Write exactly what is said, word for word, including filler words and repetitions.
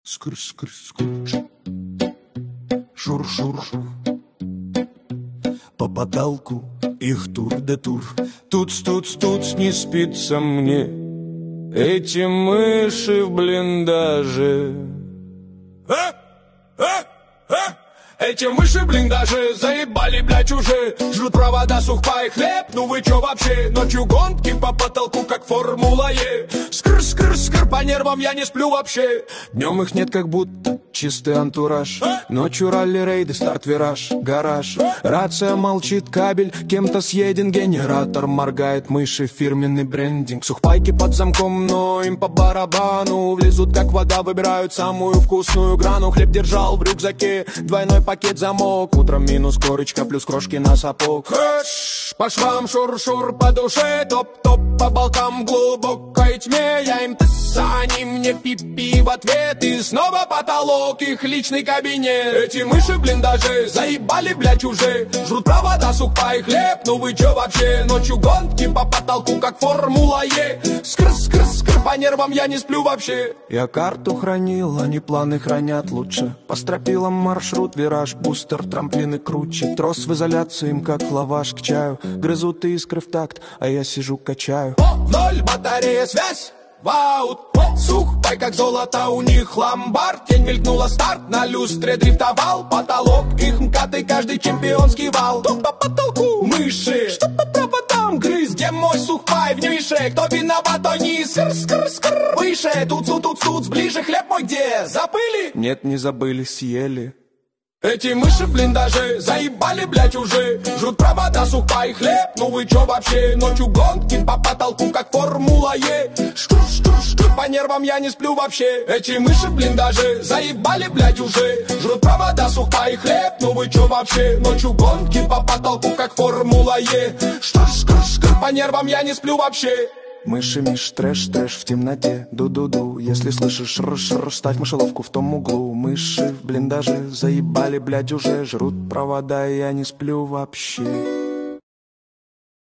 Скр-скр-скр. Шур-шур. По потолку их тур-де-тур. Туц-туц-туц, не спится мне. Эти мыши в блиндаже. А? А? А? Эти мыши в блиндаже заебали, блядь, уже. Жрут провода, сухпай, хлеб. Ну вы чё вообще? Ночью гонки по потолку, как Формула Е. Скр-скр-скр, по нервам я не сплю вообще. Днем их нет, как будто чистый антураж. Ночью ралли-рейды, старт-вираж, гараж. Рация молчит, кабель кем-то съеден. Генератор моргает, мыши, фирменный брендинг. Сухпайки под замком, но им по барабану. Влезут, как вода, выбирают самую вкусную грану. Хлеб держал в рюкзаке, двойной пакет замок. Утром минус корочка, плюс крошки на сапог. Хэш, по швам шур-шур, по душе топ-топ, по болтам глубокой тьме. Я им тысса, они мне пи-пи в ответ. И снова потолок, их личный кабинет. Эти мыши в блиндаже заебали, блядь, уже. Жрут провода, сухпай, хлеб. Ну вы чё вообще? Ночью гонки по потолку, как Формула Е. Скр-скр-скр, по нервам я не сплю вообще. Я карту хранил, они планы хранят лучше. По стропилам маршрут, вираж, бустер, трамплины круче. Трос в изоляции, им как лаваш к чаю. Грызут искры в такт, а я сижу качаю. В ноль батарея, связь в аут. Сухпай, как золото, у них ломбард. Тень мелькнула, старт на люстре дрифтовал. Потолок, их мкаты, каждый чемпионский вал. Тут по потолку мыши, что по проводам грыз. Где мой сухпай в нише? Кто виноват, то не скр-скр-скр. Выше, тут-тут-тут-тут, ближе хлеб мой где? Забыли? Нет, не забыли, съели. Эти мыши в блиндаже заебали, блядь, уже. Жрут провода, сухпай, хлеб. Ну вы чё вообще? Ночью гонки по потолку, как Формула Е. Штур-штур-штур, по нервам я не сплю вообще. Эти мыши в блиндаже заебали, блядь, уже. Жрут провода, сухпай, хлеб. Ну вы чё вообще? Ночью гонки по потолку, как Формула Е. Штур-штур-штур, по нервам я не сплю вообще. Мыши, миш, трэш, трэш в темноте, ду-ду-ду. Если слышишь р-р, ставь мышеловку в том углу. Мыши в блиндаже заебали, блядь, уже. Жрут провода, и я не сплю вообще.